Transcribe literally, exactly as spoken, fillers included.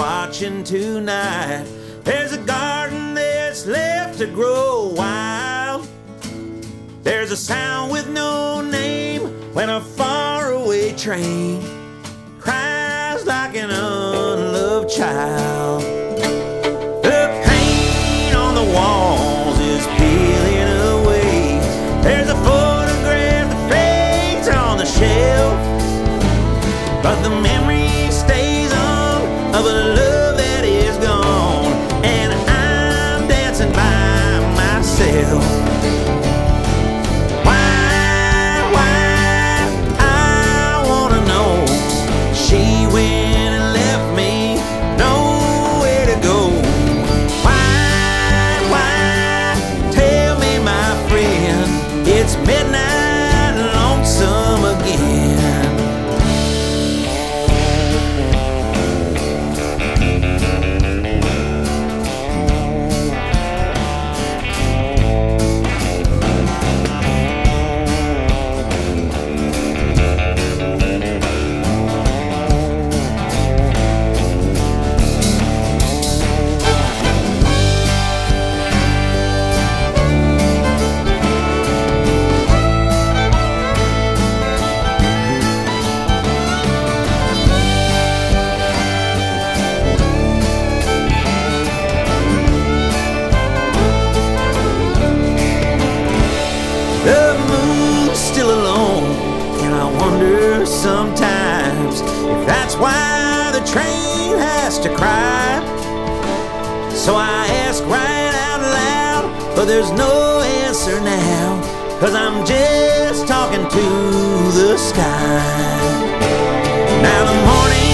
watching tonight. There's a garden that's left to grow wild. There's a sound with no name when a faraway train cries like an unloved child. The paint on the walls is peeling away. There's a photograph that fades on the shelf, but the memory stays on of a love that is gone, and I'm dancing by myself. Why, why, I wanna know. She went and left me nowhere to go. Why, why, tell me my friend, it's midnight lonesome again. The moon's still alone, and I wonder sometimes if that's why the train has to cry. So I ask right out loud, but there's no answer now, 'cause I'm just talking to the sky. Now the morning